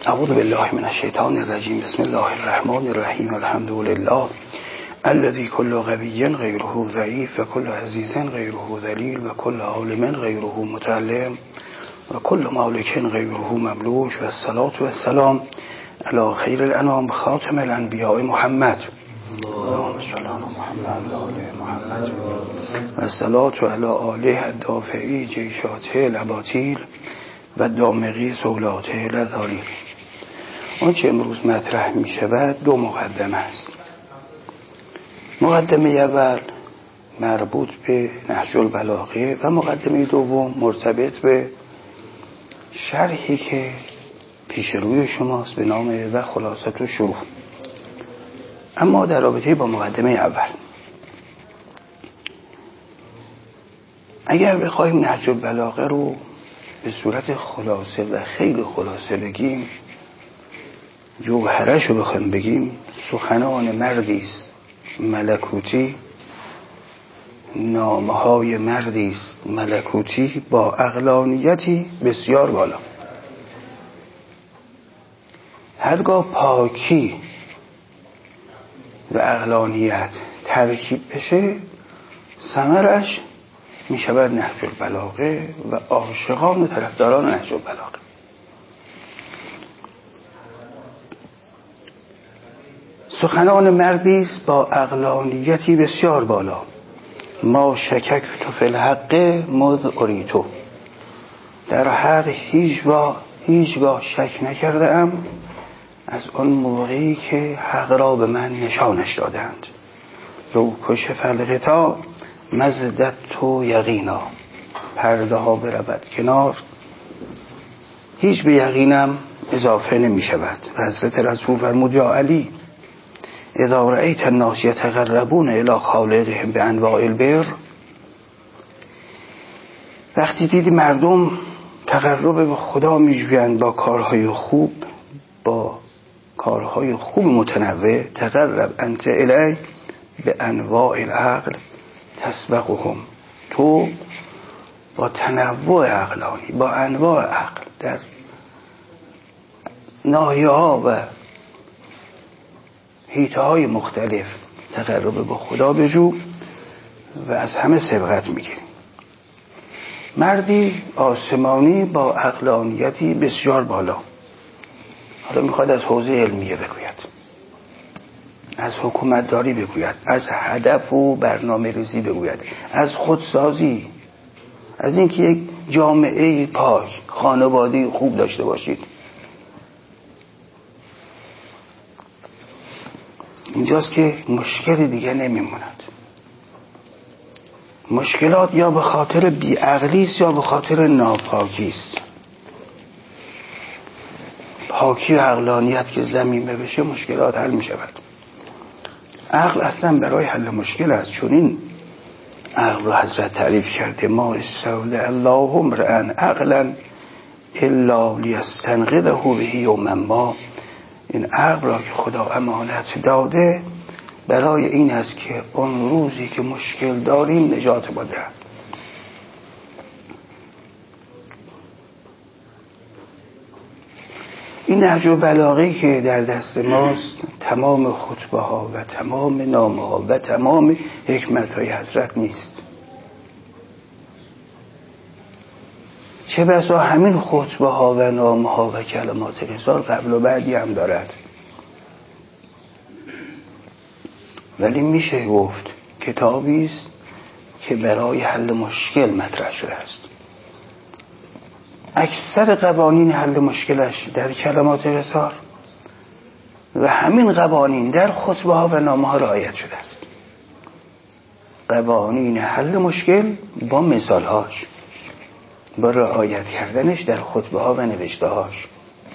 اعوذ بالله من الشیطان الرجیم. بسم الله الرحمن الرحیم. الحمد لله الذي كل غبي غيره ضعيف وكل عزيز غيره ذليل وكل عالم غيره متعلم وكل مالك غيره مملوك والصلاة والسلام على خير الانام خاتم الانبیاء محمد اللهم صل على محمد و آل محمد والصلاة على آله الدافعی جیشاته الاباطیل و دامغی سولاته لذالیل. آنچه امروز مطرح می شود دو مقدمه است. مقدمه اول مربوط به نهج البلاغه و مقدمه دوم مرتبط به شرحی که پیش روی شماست به نام و خلاصه و شروح. اما در رابطه با مقدمه اول، اگر بخوایم نهج البلاغه رو به صورت خلاصه و خیلی خلاصه بگیم، جوهرش رو بخوایم بگیم، سخنان مردی است ملکوتی، نامه‌های مردی است ملکوتی با عقلانیتی بسیار بالا. هرگاه پاکی و عقلانیت ترکیب بشه، ثمرش می شود نهج البلاغه و عاشقان و طرفداران نهج البلاغه. سخنان مردی است با عقلانیتی بسیار بالا. ما شککت فی الحق مذ اریتو، در حق هیچگاه شک نکرده ام از آن موقعی که حق را به من نشانش دادند. لو کشف الغطا مزددت یقینا، پرده ها برود کنار هیچ به یقینم اضافه نمی شود. و حضرت رسول فرمود یا علی اذا رأیت الناس یتقربون الی خالقهم بانواع البر، وقتی دیدی مردم تقرب به خدا می‌جویند با کارهای خوب، با کارهای خوب متنوع، تقرب انت الی به انواع العقل تسبقهم، تو با تنوع عقلانی، با انواع عقل در ناحیه‌ها و حیطه‌های مختلف تقرب به خدا بجو و از همه سبقت میگیری. مردی آسمانی با عقلانیتی بسیار بالا. حالا میخواد از حوزه علمیه بگوید، از حکومتداری بگوید، از هدف و برنامه ریزی بگوید، از خودسازی، از اینکه یک جامعه پاک، خانواده خوب داشته باشید. اینجاست که مشکلی دیگه نمیموند. مشکلات یا به خاطر بیعقلی است یا به خاطر ناپاکی است. پاکی و عقلانیت که زمینه بشه مشکلات حل می شود. عقل اصلا برای حل مشکل است. چون این عقل رو حضرت تعریف کرده ما استودع الله امرأ عقلا الا لیستنقذه به یوم ما. این عقل را که خدا امانت داده برای این است که اون روزی که مشکل داریم نجات بده. این نهج البلاغه که در دست ماست، تمام خطبه ها و تمام نامه ها و تمام حکمت های حضرت نیست. چه بسا همین خطبه ها و نامه ها و کلمات رسال قبل و بعدی هم دارد، ولی میشه گفت کتابی است که برای حل مشکل مطرح شده است. اکثر قوانین حل مشکلش در کلمات رسال و همین قوانین در خطبه ها و نامه ها رعایت شده است. قوانین حل مشکل با مثال هاش، با رعایت کردنش در خطبه ها و نوشته هاش.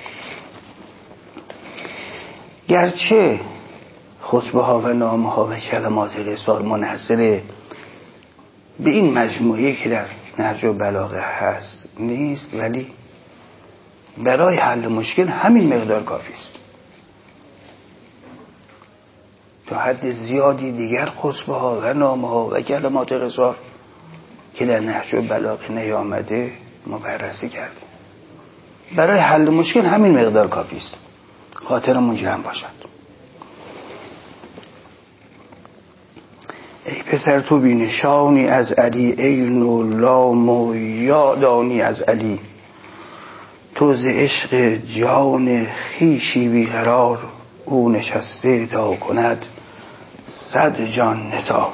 گرچه خطبه ها و نامه ها و کلمات رسال منحصر به این مجموعه که در نهج البلاغه هست نیست، ولی برای حل مشکل همین مقدار کافی است. تا حد زیادی دیگر خطبه ها و نامه ها و کلمات رسال که در نهج البلاغه نیامده ما بررسی کردیم. برای حل مشکل همین مقدار کافی است. خاطرمون جمع باشد. ای پسر تو بی نشانی از علی، عین و لام و یادانی از علی. تو ز عشق جان خویشی بیقرار، او نشسته تا کند 100 جان نثار.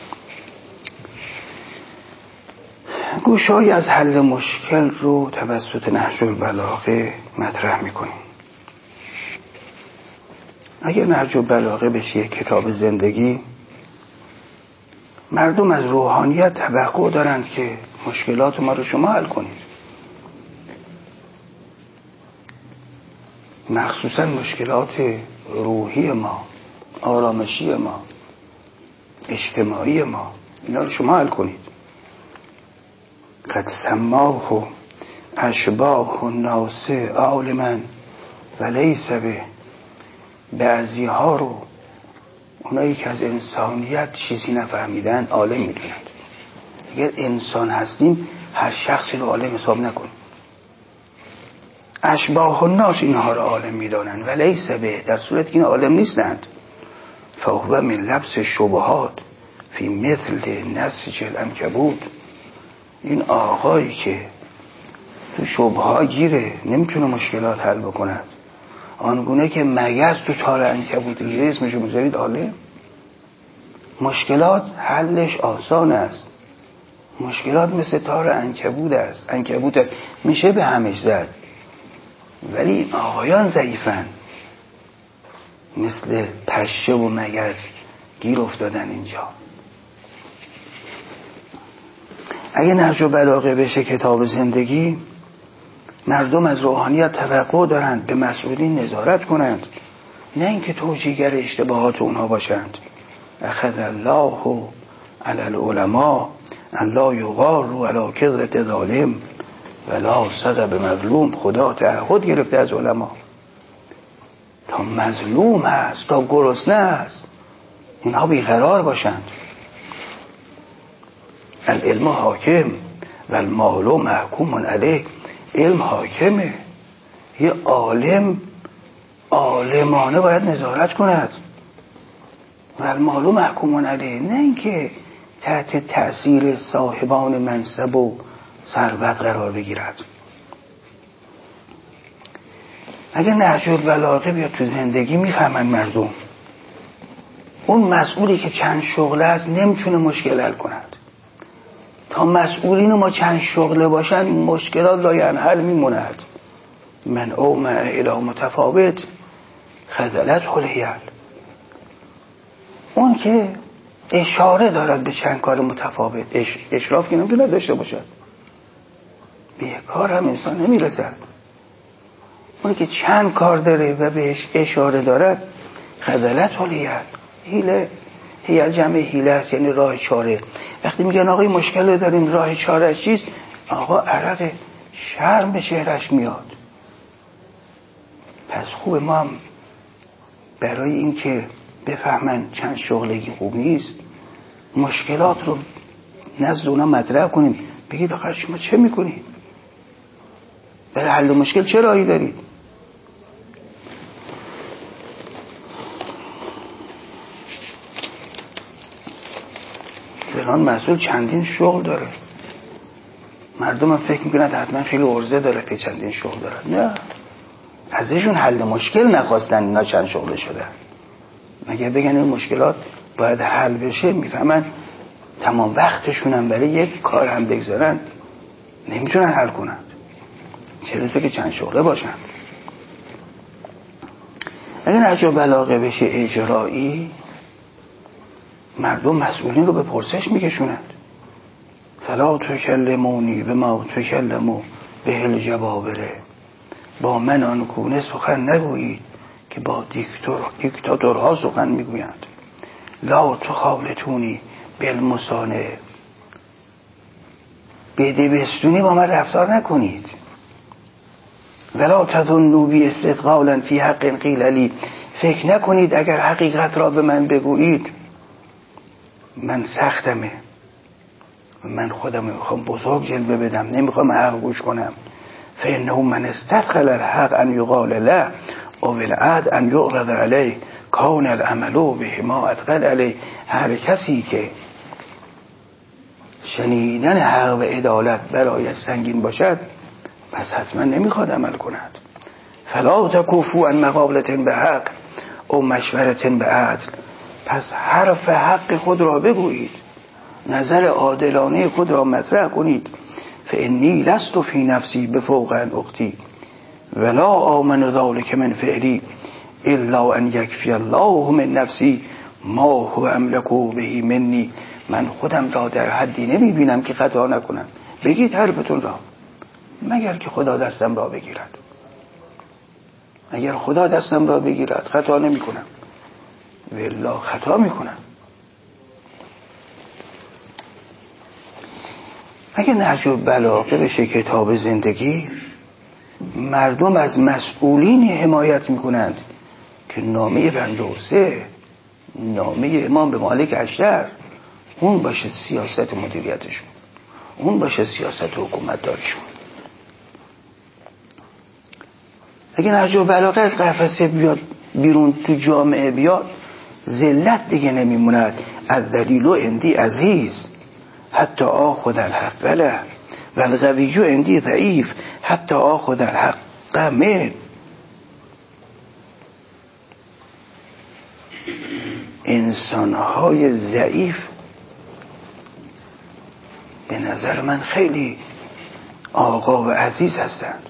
گوشه‌ای از حل مشکل رو توسط نهج البلاغه مطرح میکنیم. اگر نهج البلاغه بشه یک کتاب زندگی، مردم از روحانیت توقع دارند که مشکلات ما رو شما حل کنید، مخصوصا مشکلات روحی ما، آرامشی ما، اجتماعی ما، اینا رو شما حل کنید. قد سماه اشباه الناس عالما ولیس به. بعضی ها رو اونایی که از انسانیت چیزی نفهمیدن عالم میدونند. اگر انسان هستیم هر شخصی رو عالم حساب نکنیم. اشباه الناس اینها رو عالم میدانند ولیس به، در صورتی که این عالم نیستند. فهو من لبس شبهات فی مثل نسج العنکبوت. این آقایی که تو شبهات گیره نمیتونه مشکلات حل بکند، آنگونه که مگس تو تار عنکبوت گیره اسمشو میذارید عالم. مشکلات حلش آسان است. مشکلات مثل تار عنکبوت است، میشه به همش زد، ولی این آقایان ضعیفن، مثل پشه و مگس گیر افتادن اینجا. اگه نهج البلاغه بشه کتاب زندگی، مردم از روحانیت توقع دارند به مسئولین نظارت کنند، نه اینکه توجیهگر اشتباهات اونها باشند. اخذ الله علی العلماء الله یغار علی کذرة ظالم ولا صدق به مظلوم. خدا تعهد گرفته از علما، تا مظلوم هست، تا گرسنه هست، اینها بیقرار باشند. العلم حاکم و المال محکوم علیه. علم حاکمه، یه عالم عالمانه باید نظارت کند. و المال محکوم علیه، نه اینکه تحت تأثیر صاحبان منصب و ثروت قرار بگیرد. اگه نهج البلاغه بیاد تو زندگی، میفهمن مردم اون مسئولی که چند شغله است نمیتونه مشکل حل کند. تا مسئولین ما چند شغله باشن مشکلات لاینحل میموند. من اومع الی متفاوت خذلت حلیل. اون که اشاره دارد به چند کار متفاوت، اشراف که نمیتونه داشته باشد، به یک کار هم انسان نمیرسد. اون که چند کار داره و بهش اشاره دارد خذلت حلیل. حیل جمع حیله است، یعنی راه چاره. وقتی میگن آقای مشکل داریم راه چاره چیست، آقا عرق شرم به چهرش میاد. پس خوب ما هم برای این که بفهمن چند شغلگی خوب نیست، مشکلات رو نزد اونا مطرح کنیم. بگید آخر شما چه میکنید؟ برای حل مشکل چه راهی دارید؟ فلان مسئول چندین شغل داره، مردم هم فکر میکنند حتما خیلی عرضه داره که چندین شغل داره. نه، ازشون حل مشکل نخواستن اینا چند شغله شدن. مگه بگن این مشکلات باید حل بشه، میفهمن تمام وقتشون هم برای یک کار هم بگذارن نمیتونن حل کنند، چه رسه که چند شغله باشن. اگه نهج البلاغه بشه اجرایی، مردم مسئولین رو به پرسش میکشونند. فلا تکلمونی بما تکلمو به الجبابره. با من آنگونه سخن نگویید که با دیکتاتورها سخن میگویند. لا تخالطونی بالمصانع. بدبستونی با من رفتار نکنید. ولا تظنوا بی استثقالا فی حق قیل لی. فکر نکنید اگر حقیقت را به من بگویید من سختمه، من خودم میخوام بزرگ جلوه بدم، نمیخوام حق گوش کنم. فإنه من استدخل الحق ان یقال له او بالعد ان یعرض علیه کون العمل به ما ادخل علیه. هر کسی که شنیدن حق و عدالت برای سنگین باشد پس حتما نمیخواد عمل کند. فلا تکفوا عن مقابله به حق او مشورة به عدل. پس حرف حق خود را بگویید، نظر عادلانه خود را مطرح کنید. فانی لست فی نفسی بفوق عن اختی ولا آمن ذلک من فعلی الا ان یکفی الله من نفسی ما هو املک به منی. من خودم را در حدی نمیبینم که خطا نکنم. بگید حرفتون را، مگر که خدا دستم را بگیرد. اگر خدا دستم را بگیرد خطا نمی کنم، والله خطا می کنم. اگر نهج البلاغه بشه کتاب زندگی، مردم از مسئولین حمایت می کنند که نامه 53 نامه امام به مالک اشتر اون باشه سیاست مدیریتشون، اون باشه سیاست حکومت داریشون. اگه نهج البلاغه از قفسه بیاد بیرون تو جامعه بیاد، ذلت دیگه نمیموند. الدلیل عندی عزیز حتی آخذ الحق له و القوی عندی ضعیف حتی آخذ الحق من. انسانهای ضعیف به نظر من خیلی آقا و عزیز هستند،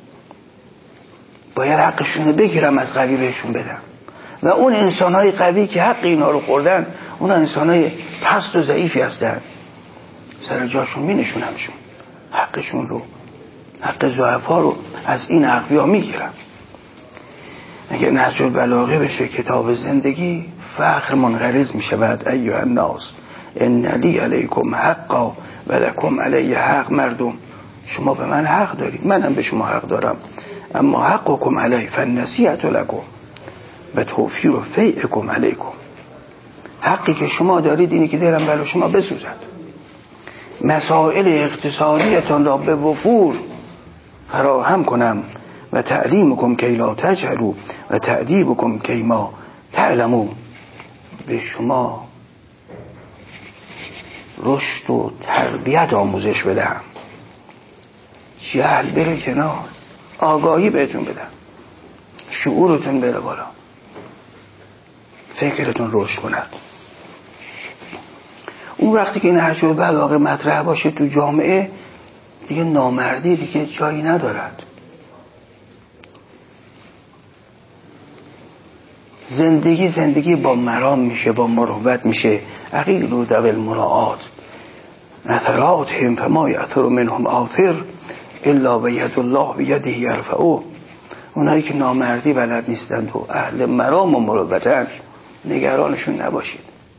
باید حقشون بگیرم از قوی بهشون بدم. و اون انسانهای قوی که حق اینا رو خوردن اون انسانهای پست و ضعیفی هستن، سر جاشون می نشونمشون، حقشون رو، حق ضعفا رو از این اقویا می گیرم. اگر نهج البلاغه بشه کتاب زندگی، فخر منقرض می شود. ایها الناس ان لی علیکم حقا و لکم علی حق. مردم شما به من حق دارید، منم به شما حق دارم، اما حقکم علی فالنصیحة لکم و توفیر فیعکم علیکم. حقی که شما دارید اینی که دلم برای شما بسوزد، مسائل اقتصادیتان را به وفور فراهم کنم و تعلیمکم کی لا تجهلوا و تأدیبکم کی ما تعلمون. به شما رشد و تربیت آموزش بدم، جهل بره کنار، آگاهی بهتون بدم، شعورتون بره بالا، فکرتون رشد کند. اون وقتی که نهج البلاغه مطرح باشه تو جامعه، دیگه نامردی دیگه جایی ندارد. زندگی با مرام میشه، با مروت میشه. عقیل و ذوی المراعات نثراتهم فما یأثر منهم آثر الا بید الله بیده یرفعه. اونایی که نامردی بلد نیستند و اهل مرام و مروتن، نگرانشون نباشید،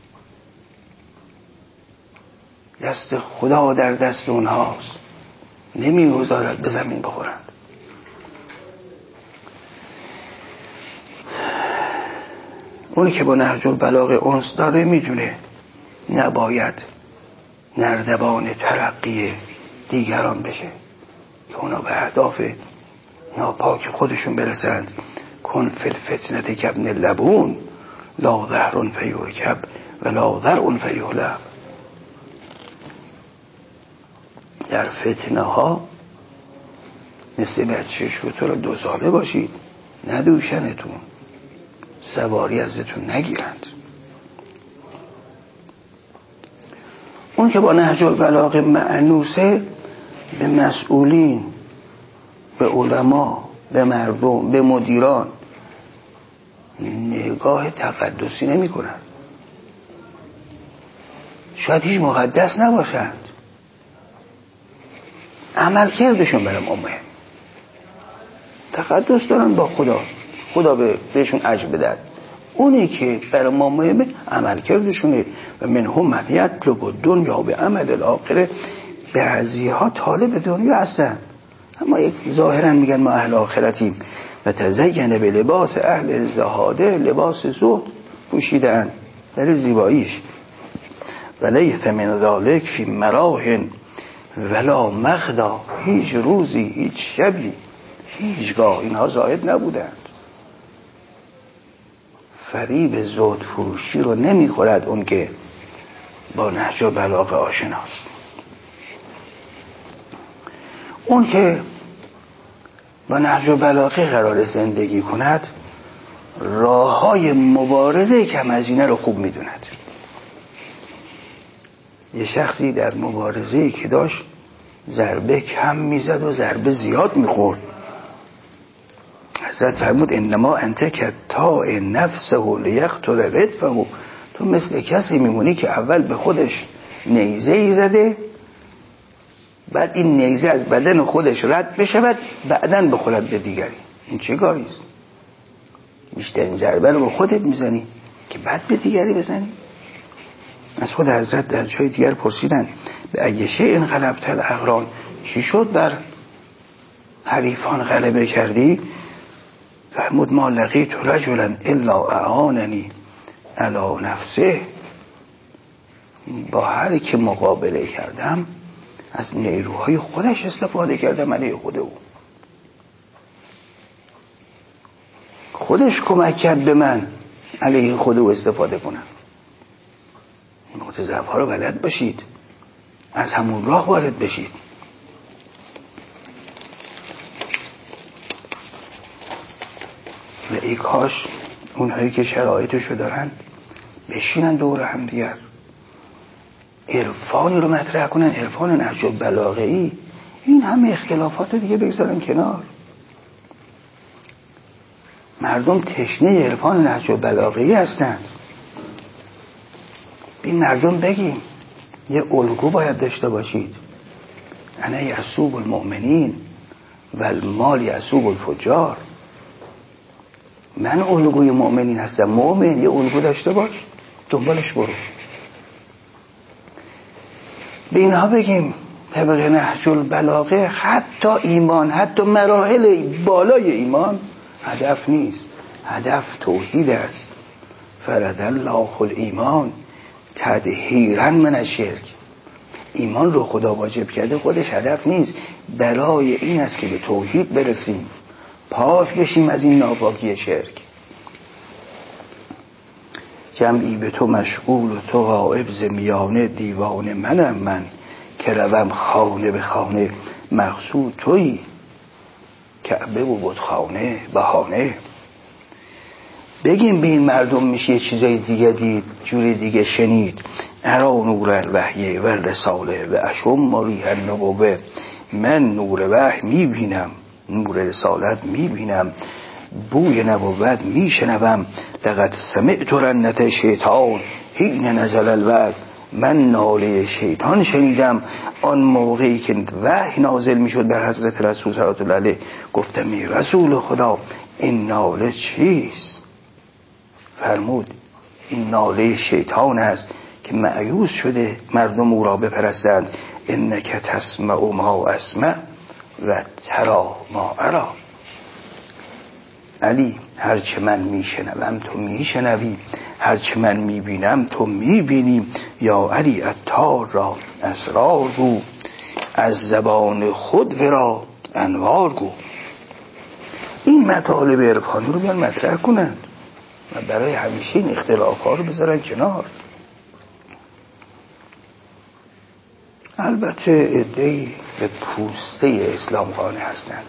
دست خدا در دست اونهاست، نمیگذارد به زمین بخورند. اونی که با نهج البلاغه انس داره میدونه نباید نردبان ترقی دیگران بشه که اونا به اهداف ناپاک خودشون برسند. کن فی الفتنه کابن اللبون لا ظهر فیرکب و لا ذرع فیهلب. در فتنه ها مثل بچه شتر 2 ساله باشید، ندوشنتون، سواری ازتون نگیرند. اون که با نهج البلاغه مأنوسه، به مسئولین، به علما، به مردم، به مدیران نگاه تقدسی نمی کنند. شاید هیچ مقدس نباشند، عمل کردشون برای ما مهم. تقدس دارن با خدا بهشون اجر بدهد. اونی که برای ما مهمه عمل کردشونه. و منهم من یطلب دنیا به عمل الاخره. بعضی ها طالب دنیا هستن اما یک ظاهرا میگن ما اهل آخرتیم و تزین به لباس اهل زهاده، لباس زهد پوشیدن برای زیباییش. و لیث من ذالک فی مراهن ولا مغدا، هیچ روزی، هیچ شبی، هیچگاه اینها زائد نبودند. فریب زهد فروشی رو نمیخورد اون که با نهج و بلاغه آشناست. اون که با نهج و بلاغه قرار زندگی کند راههای مبارزه کم از اینه رو خوب میدوند. یه شخصی در مبارزه که داشت ضربه کم میزد و ضربه زیاد میخورد. حضرت فرمود انما انت کتاء نفسه لیقتل ردفه، تو مثل کسی میمونی که اول به خودش نیزه‌ای زده، بعد این نیزه از بدن خودش رد بشود، بعدن بخورد به دیگری. این چه کاریست؟ بیشترین ضربه رو به خودت میزنی که بعد به دیگری بزنی. از خود حضرت در جای دیگر پرسیدن به ای شیء غلبت الاقران، چی شد بر حریفان غلبه کردی؟ فرمود ما لقیت رجلا الا اعاننی علی نفسه، با هر که مقابله کردم از نیروهای خودش استفاده کردم علیه خود او. خودش کمک کرد به من علیه خود او استفاده کنم. نقطه ضعف ها رو بلد باشید، از همون راه وارد بشید. و ای کاش اونهایی که شرایطشو دارن بشینن دور هم دیگر عرفانی رو مطرح کنن، عرفان نهج و بلاغه‌ای. این همه اختلافات رو دیگه بگذارن کنار. مردم تشنه عرفان نهج و بلاغه‌ای هستند. این مردم بگیم یه الگو باید داشته باشید. انا یسوب المؤمنین و المال یسوب الفجار. من الگوی مؤمنین هستم. مؤمن یه الگو داشته باش، دنبالش برو. به اینها بگیم طبق نهج البلاغه حتی ایمان، حتی مراحل بالای ایمان هدف نیست. هدف توحید است. فرض الله الایمان تطهیرا من الشرک. ایمان رو خدا واجب کرده، خودش هدف نیست. برای این است که به توحید برسیم، پاک بشیم از این ناپاکی شرک. جمعی به تو مشغول و تو غائب ز میانه، دیوانه منم من که روم خانه به خانه. مقصود تویی کعبه و بتخانه بهانه. بگیم به این مردم میشه یه چیزای دیگه دید، جوری دیگه شنید. ارا نور الوحی و رساله و اشم ریح النبوه. من نور وحی میبینم، نور رسالت میبینم، بوی نبوت میشنوم. لقد سمعت رنت شیطان حین نزل الوحی. من ناله شیطان شنیدم آن موقعی که وحی نازل میشد بر حضرت رسول صلی الله علیه. گفتم ای رسول خدا این ناله چیست؟ فرمود این ناله شیطان است که مایوس شده مردم او را بپرستند. انک تسمع ما اسمع و ترا ما ارا. علی هرچه من میشنوم تو میشنوی، هرچه من میبینم تو میبینی. یا علی عطار را اسرار گو، از زبان خود ورا انوار گو. این مطالب عرفانی رو بیان مطرح کنند و برای همیشه این اختلاف ها رو بذارن کنار. البته عده‌ای به پوسته اسلام قانع هستند.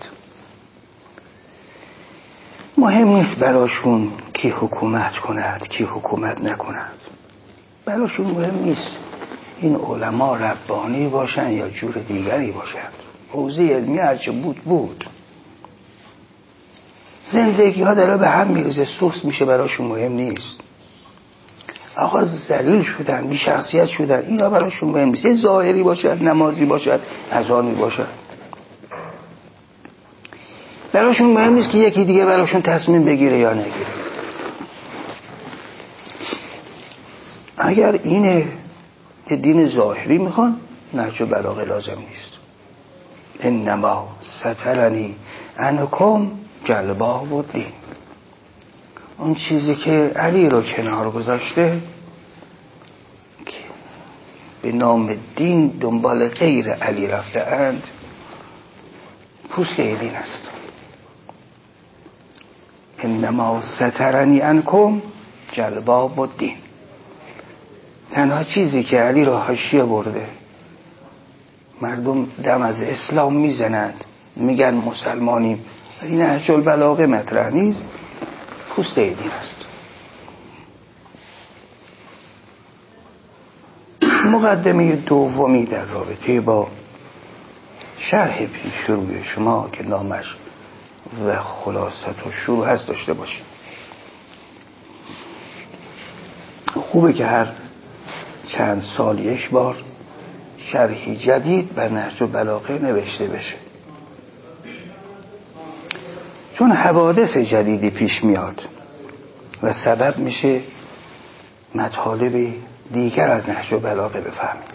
مهم نیست براشون کی حکومت کند کی حکومت نکند. براشون مهم نیست این علما ربانی باشن یا جور دیگری باشند. حوزه علمی هرچه بود. زندگی ها داره به هم میریزه، سوس میشه، براشون مهم نیست. آقا ذلیل شدن، بی شخصیت شدن، اینا براشون مهم نیست. ظاهری باشد، نمازی باشد، اذانی باشد، براشون مهم نیست که یکی دیگه براشون تصمیم بگیره یا نگیره. اگر اینه که دین ظاهری میخوان، نهج بلاغه لازم نیست. انما سترنی انکم جلبا و دین. اون چیزی که علی رو کنار گذاشته به نام دین دنبال غیر علی رفته اند پوست دین است. انما سترنی عنکم جلباب الدین. تنها چیزی که علی را حاشیه برده، مردم دم از اسلام میزنند میگن مسلمانیم ولی نهج البلاغه مطرح نیست، پوست دین است. مقدمه دومی در رابطه با شرح پیشروی شما که نامش و خلاصت و شروع هست داشته باشید. خوبه که هر چند سال یک بار شرحی جدید بر نهج البلاغه نوشته بشه، چون حوادث جدیدی پیش میاد و سبب میشه مطالب دیگر از نهج البلاغه بفهمیم.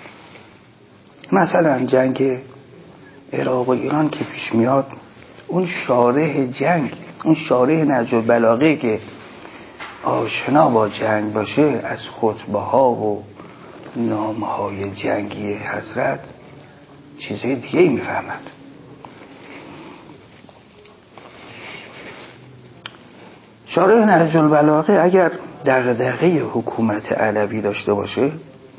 مثلا جنگ عراق و ایران که پیش میاد، اون شارح جنگ، اون شارح نهج البلاغه که آشنا با جنگ باشه، از خطبه ها و نامه های جنگی حضرت چیزهای دیگه میفهمد. شارح نهج البلاغه اگر دغدغه حکومت علوی داشته باشه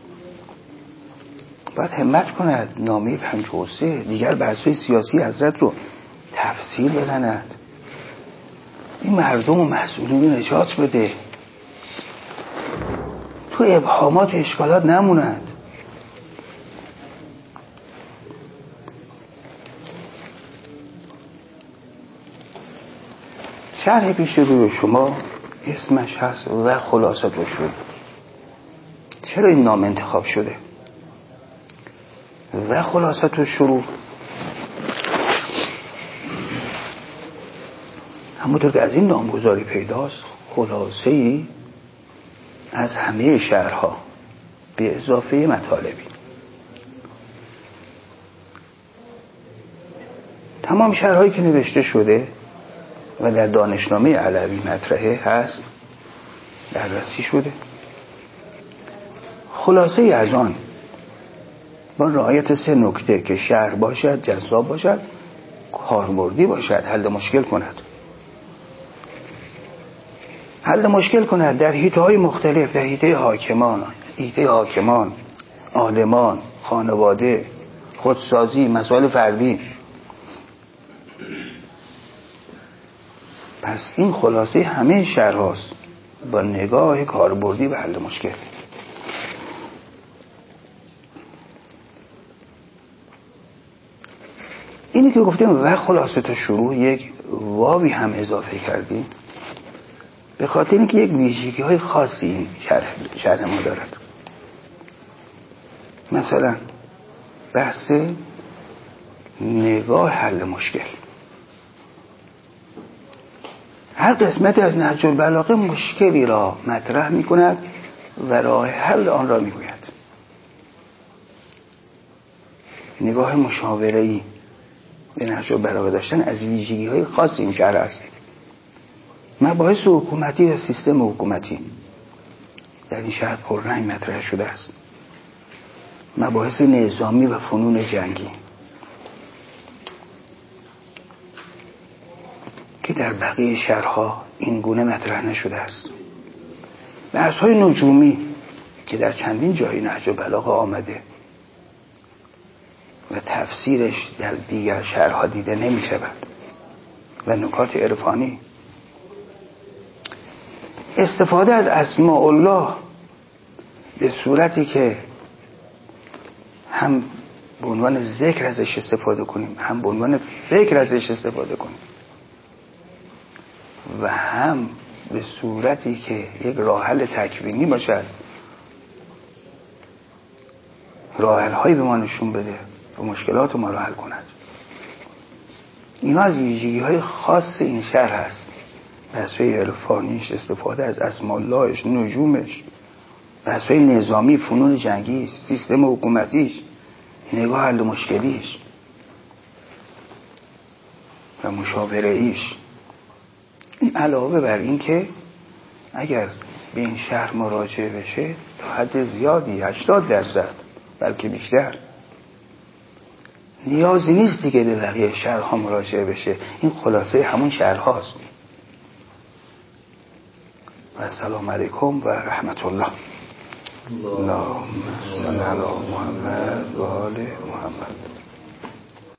باید همت کند نامه 53 دیگر بحث‌های سیاسی حضرت رو تفسیر بزند، این مردم و مسئولین نجات بده، تو ابهامات و اشکالات نمونند. شرح پیش روی شما اسمش هست و خلاصت و شروع. چرا این نام انتخاب شده؟ و خلاصت و شروع همونطور که از این نامگذاری پیداست، خلاصه‌ای از همه شهرها به اضافه مطالبی. تمام شهرهایی که نوشته شده و در دانشنامه علوی مطرحه هست بررسی شده. خلاصه از آن با رعایت 3 نکته که شهر باشد، جذاب باشد، کاربردی باشد، حل مشکل کند. حل مشکل کند در حیطه‌های مختلف، در حیطه حاکمان، عالمان، خانواده، خودسازی، مسائل فردی. پس این خلاصه همه شهر هاست با نگاه کاربردی و حل مشکل. اینی که گفتیم و خلاصه تا شروع یک واوی هم اضافه کردیم به خاطر اینکه یک ویژگی های خاصی این شرح ما دارد. مثلا بحث نگاه حل مشکل. هر قسمتی از نهج البلاغه مشکلی را مطرح می کند و راه حل آن را می گوید. نگاه مشاوره‌ای به نهج البلاغه داشتن از ویژگی های خاص این شرح است. مباحث حکومتی و سیستم حکومتی در این شرح پررنگ مطرح شده است. مباحث نظامی و فنون جنگی که در بقیه شهرها این گونه مطرح نشده است. بحث‌های نجومی که در چندین جای نهج البلاغه آمده و تفسیرش در دیگر شهرها دیده نمی شود و نکات عرفانی. استفاده از اسماء الله به صورتی که هم به عنوان ذکر ازش استفاده کنیم، هم به عنوان فکر ازش استفاده کنیم و هم به صورتی که یک راه حل تکوینی باشد، راه حل هایی به ما نشون بده و مشکلات ما را حل کند. اینا از ویژگی های خاص این شهر هست. بحث‌های عرفانیش، استفاده از اسماء اللهش، نجومش، بحث‌های نظامی، فنون جنگی، سیستم حکومتیش، نگاه حل مشکلیش و مشاوره ایش. این علاوه بر این که اگر به این شهر مراجعه بشه تا حد زیادی 80% بلکه بیشتر. نیازی نیست دیگه به بقیه شهرها مراجعه بشه. این خلاصه همون شهرهاست. و السلام علیکم و رحمت الله. اللهم صل علی محمد و آل محمد.